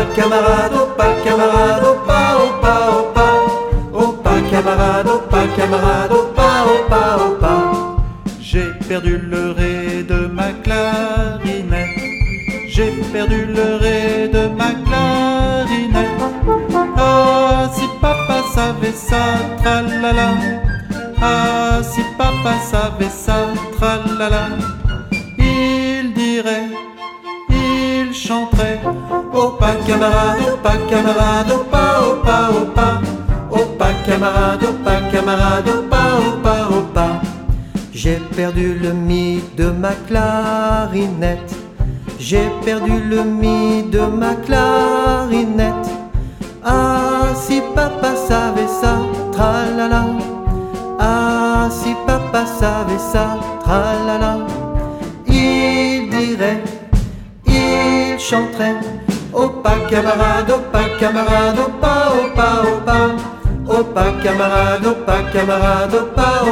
camarade, camarade, camarade, camarade, j'ai perdu le ré de ma clarinette, j'ai perdu le ré de ma clarinette. Ah, si papa savait ça, tralala. Ah, si papa savait ça, tralala. Il dirait, il chanterait. Opa camarade, camarade, camarade, camarade, j'ai perdu le mi de ma clarinette, j'ai perdu le mi de ma clarinette. Ah, si papa savait ça, tralala. Ah, si papa savait ça, tralala. Il dirait, il chanterait. Opa camarade, camarade, camarade, camarade,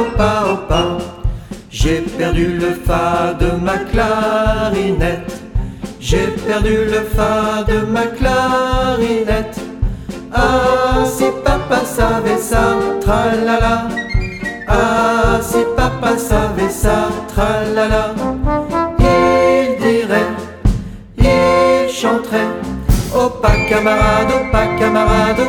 j'ai perdu le fa de ma clarinette, j'ai perdu le fa de ma clarinette. Ah, si papa savait ça, tralala. Ah, si papa savait ça, tralala. Il dirait, il chanterait. Opa camarade, camarade,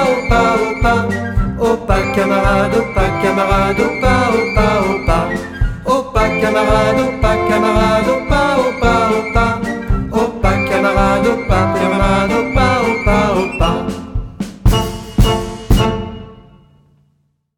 camarade, camarade, camarade, camarade,